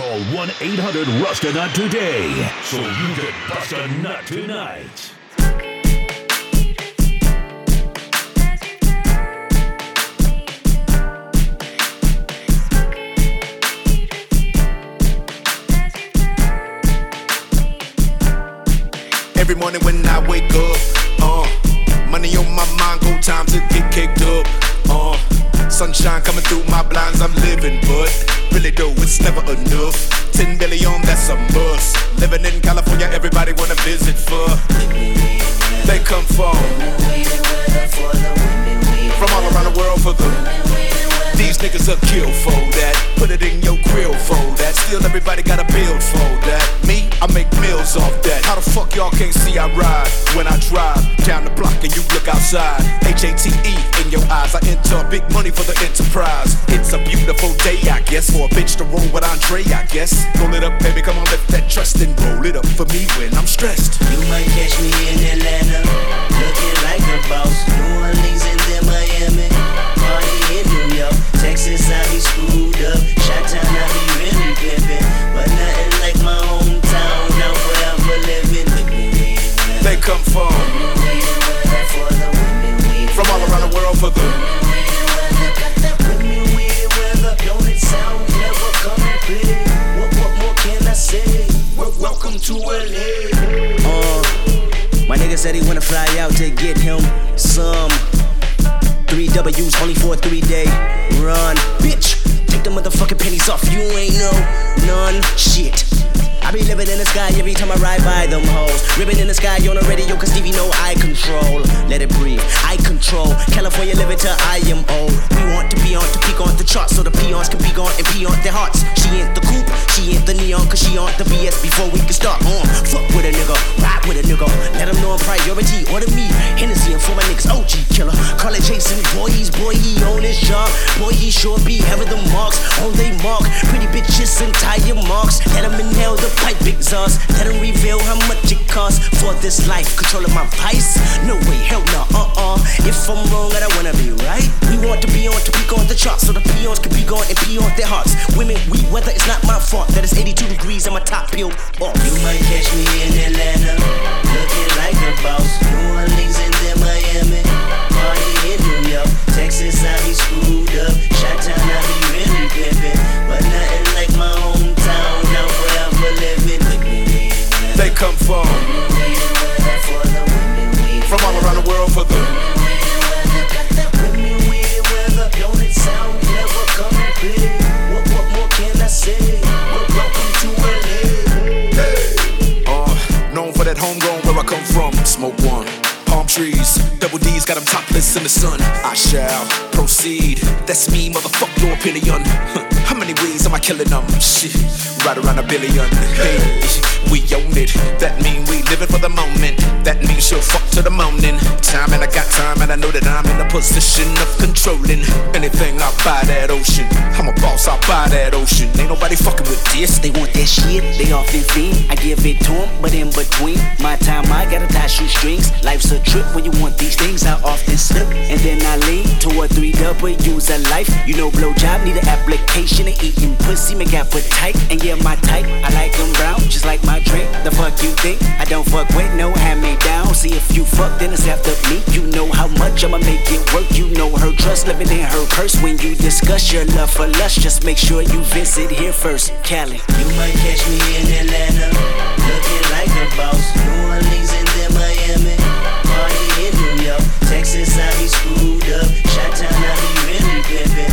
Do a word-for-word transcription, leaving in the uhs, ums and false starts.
Call one eight hundred rust a nut today so you can bust a nut tonight. Every morning when I wake up, uh, money on my mind, go time to get kicked up. Uh, sunshine coming through my blinds, I'm living, but really though it's never enough. Ten billion, that's a must. Living in California, everybody wanna visit for. They come from from all around the world for the. These niggas are kill for that. Put it in your grill for that. Still everybody gotta build for that. Me, I make meals off that. How the fuck y'all can't see I ride when I drive down the block and you look outside? H A T E in your eyes. I enter big money for the enterprise. It's a beautiful day, I guess, for a bitch to roll with Andre, I guess. Roll it up, baby, come on, lift that trust and roll it up for me when I'm stressed. You might catch me in Atlanta, looking like a boss. New Orleans and then Miami, party in New York. Texas, I be screwed up. Chi-town, I be really pimpin'. But nothing like my hometown, now forever living. They come from from all around the world for the. Don't it sound never complete? What, what more can I say? Welcome to L A. Uh, my nigga said he wanna fly out to get him some. Three W's only for a three day run. Bitch, take the motherfucking pennies off. You ain't no none shit. I be living in the sky every time I ride by them hoes. Ribbon in the sky on the radio cause Stevie know I control. Let it breathe, I control. California living till I am old. We want to be on to peak on the charts so the peons can be gone and pee on their hearts. She ain't the coupe, she ain't the neon cause she on the B S before we can start on. Fuck with a nigga, ride with a nigga. Let him know I'm priority, order me Hennessy and for my niggas O G killer. Call it Jason, boy he's boy he on his job. Boy he sure be having the marks on they mark. Pretty bitches and tire marks. Let him inhale the pipe exhaust. Let him reveal how much it costs for this life. Controlling my vice? No way, hell no, uh-uh. If I'm wrong, I don't wanna be right. We want to be on to peak on the charts so the peons can be gone and pee on their hearts. Women, we weather, it's not my fault that it's eighty-two degrees and my top peeled off. You might catch me in Atlanta, looking like a boss. New Orleans and then Miami, party in New York. Texas, I be screwed up. Chi-town, I be really pimpin'. But nothing like my hometown, now forever living. They come from from all around the world for the. Don't it sound never complete? What, what more can I say? Welcome to L A. Hey, uh, known for that homegrown where I come from. Smoke one. Palm trees, double D's got them topless in the sun. I shall proceed. That's me, motherfuck your opinion. How many ways am I killing them? Shit, right around a billion. Hey, we own it. That mean we living for the moment. That means she'll fuck to the morning. Time and I got time and I know that I'm in a position of controlling anything. I buy that ocean. I'm a boss, I buy that ocean. Ain't nobody fucking with this. They want that shit, they often fiend. I give it to them, but in between my time I gotta tie shoestrings. Life's a trip when you want these things. I often slip and then I lean toward three W's of life. You know blowjob need an application of eating pussy make appetite. And yeah, my type, I like them brown, just like my drink. The fuck you think? I don't fuck with no hand me down. See if you fuck, then it's after me. You know how much I'ma make it work. You know her trust living in her purse. When you discuss your love for lust, just make sure you visit here first. Cali, you might catch me in Atlanta, looking like a boss. New Orleans and then Miami, party in New York. Texas, I be screwed up. Chi-town, I be really pimpin'.